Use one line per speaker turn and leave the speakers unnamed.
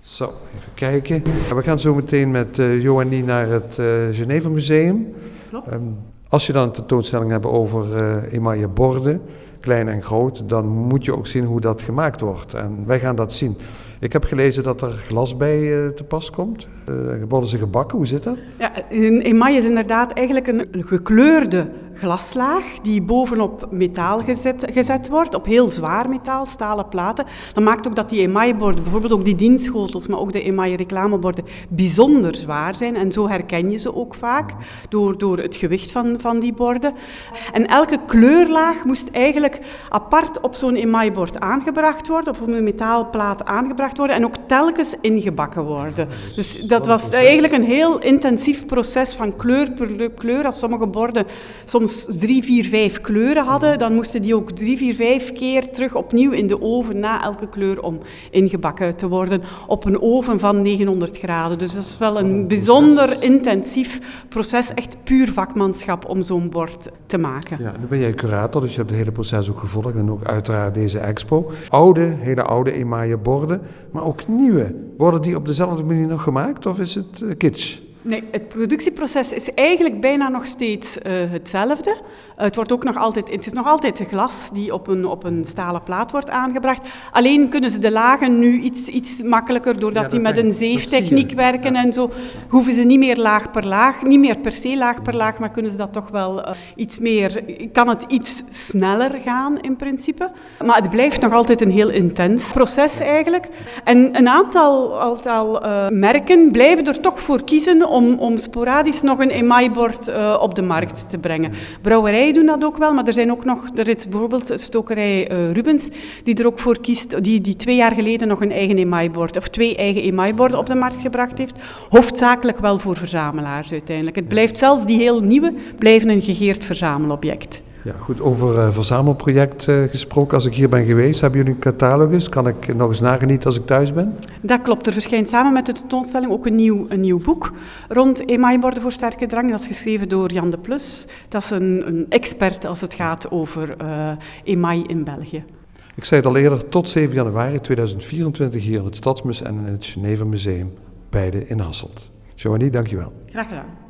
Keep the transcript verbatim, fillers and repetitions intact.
Zo, even kijken. We gaan zo meteen met uh, Joanie naar het uh, Geneva Museum.
Klopt.
Um, als je dan een tentoonstelling hebt over uh, emaille borden, klein en groot, dan moet je ook zien hoe dat gemaakt wordt. En wij gaan dat zien. Ik heb gelezen dat er glas bij uh, te pas komt. Uh, worden ze gebakken? Hoe zit dat?
Ja, een emaille is inderdaad eigenlijk een gekleurde glaslaag die bovenop metaal gezet, gezet wordt, op heel zwaar metaal, stalen platen. Dat maakt ook dat die emailleborden, bijvoorbeeld ook die dienschotels, maar ook de emaille reclameborden, bijzonder zwaar zijn. En zo herken je ze ook vaak door, door het gewicht van, van die borden. En elke kleurlaag moest eigenlijk apart op zo'n emaillebord aangebracht worden, of op een metaalplaat aangebracht worden en ook telkens ingebakken worden. Dus dat was eigenlijk een heel intensief proces van kleur per kleur. Als sommige borden soms drie, vier, vijf kleuren hadden, dan moesten die ook drie, vier, vijf keer terug opnieuw in de oven na elke kleur om ingebakken te worden op een oven van negenhonderd graden. Dus dat is wel een bijzonder intensief proces, echt puur vakmanschap om zo'n bord te maken.
Ja, nu ben jij curator, dus je hebt het hele proces ook gevolgd en ook uiteraard deze expo. Oude, hele oude emaille borden, maar ook nieuwe. Worden die op dezelfde manier nog gemaakt of is het uh, kitsch?
Nee, het productieproces is eigenlijk bijna nog steeds uh, hetzelfde. Uh, het, wordt ook nog altijd, het is nog altijd glas die op een, op een stalen plaat wordt aangebracht. Alleen kunnen ze de lagen nu iets, iets makkelijker, doordat ja, die met een zeeftechniek werken ja. en zo, hoeven ze niet meer laag per laag, niet meer per se laag per laag, maar kunnen ze dat toch wel uh, iets meer, kan het iets sneller gaan in principe. Maar het blijft nog altijd een heel intens proces eigenlijk. En een aantal, aantal uh, merken blijven er toch voor kiezen om, om sporadisch nog een emaillebord uh, op de markt te brengen. Brouwerijen doen dat ook wel, maar er zijn ook nog, er is bijvoorbeeld stokerij uh, Rubens, die er ook voor kiest, die, die twee jaar geleden nog een eigen emaillebord, of twee eigen emailleborden op de markt gebracht heeft. Hoofdzakelijk wel voor verzamelaars uiteindelijk. Het blijft zelfs die heel nieuwe, blijven een gegeerd verzamelobject.
Ja, goed, over uh, verzamelproject uh, gesproken. Als ik hier ben geweest, hebben jullie een catalogus? Kan ik nog eens nagenieten als ik thuis ben?
Dat klopt. Er verschijnt samen met de tentoonstelling ook een nieuw, een nieuw boek rond emailleborden voor sterke drank. Dat is geschreven door Jan de Plus. Dat is een, een expert als het gaat over uh, emaille in België.
Ik zei het al eerder, tot zeven januari tweeduizend vierentwintig hier in het Stadsmuseum en in het Geneva Museum, beide in Hasselt. Joanie, dankjewel.
Graag gedaan.